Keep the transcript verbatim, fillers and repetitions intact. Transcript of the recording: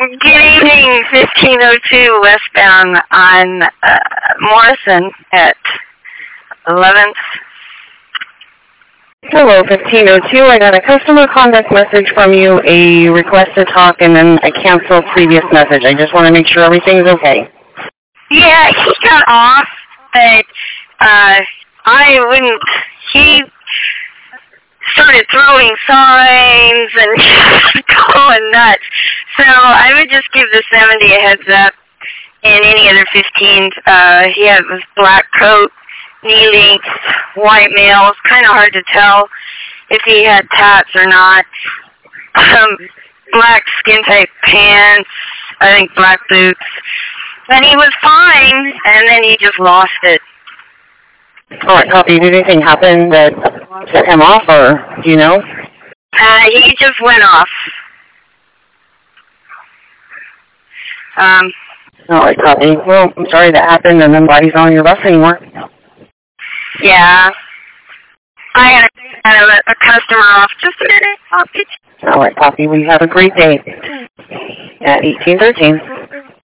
Good evening, fifteen oh two westbound on uh, Morrison at eleventh. Hello, fifteen oh two. I got a customer contact message from you, a request to talk, and then a cancel previous message. I just want to make sure everything's okay. Yeah, he got off, but uh, I wouldn't. He started throwing signs and going nuts. So I would just give the seventy a heads up, and any other fifteens. Uh, he had this black coat, knee length, white male. It's kind of hard to tell if he had tats or not. Um, black skin tight pants, I think black boots. And he was fine, and then he just lost it. All right, copy. Did anything happen that set him off, or do you know? Uh, he just went off. Um, All right, copy. Well, I'm sorry that happened, and I'm glad he's not on your bus anymore. Yeah. I had a, had a, a customer off. Just a minute. I'll get you. All right, copy. We have a great day at eighteen thirteen.